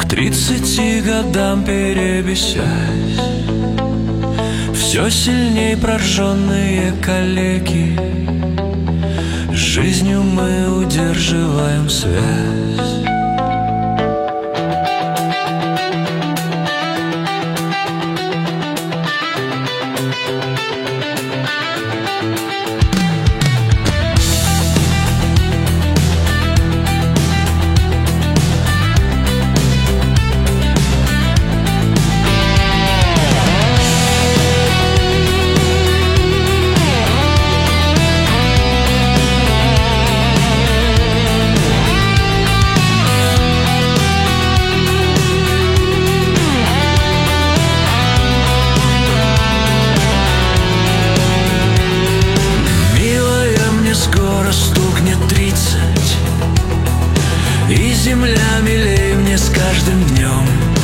30 годам перебесясь, все сильней прожженные калеки, с жизнью мы удерживаем связь. И земля милей мне с каждым днем.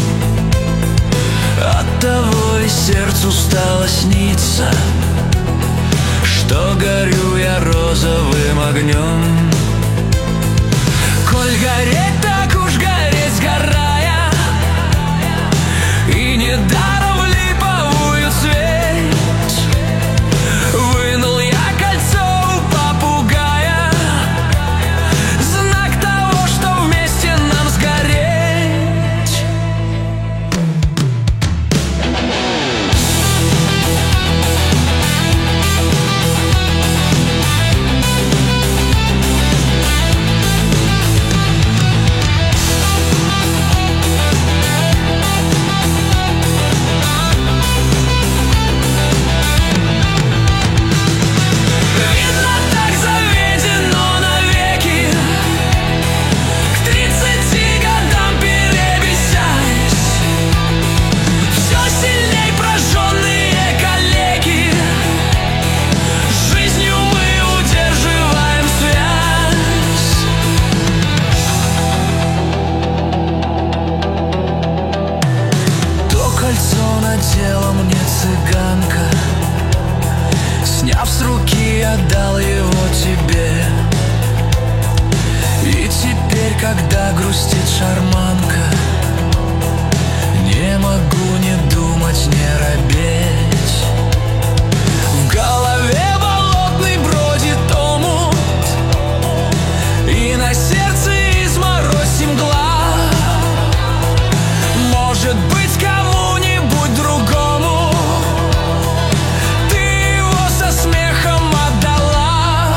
Оттого и сердцу стало сниться, что горю я розовым огнем. Коль гореть, так уж гореть, сгорая, и недаром в липовую цветь вынул я кольцо у попугая, знак того, что вместе нам сгореть. Надела мне цыганка, сняв с руки, отдал его тебе. И теперь, когда грустит шарманка, не могу не думать, не робеть. В голове болотный бродит омут, и на сердце изморозь и мгла. Может быть, кому-нибудь другому ты его со смехом отдала.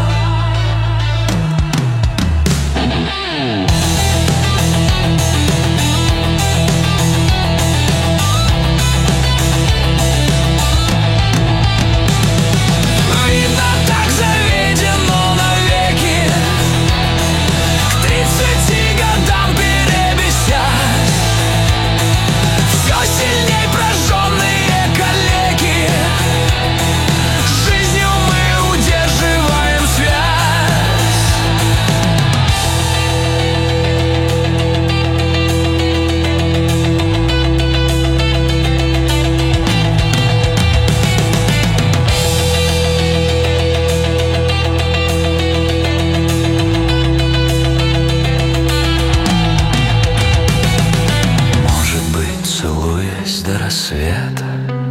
Видно, так заведено навеки, к 30 годам перебесясь, все сильней прожженные калеки, с жизнью мы удерживаем связь. Может быть, целуясь до рассвета,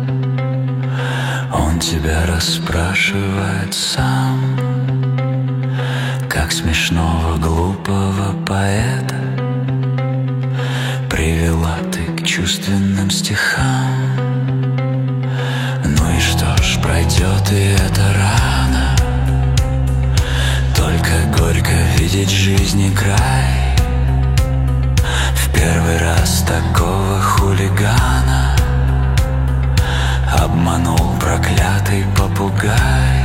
он тебя расспрашивает сам, как смешного глупого поэта привела ты к чувственным стихам. Ну и что ж, пройдет и эта рана, только горько видеть жизни край. В первый раз такого хулигана обманул проклятый попугай.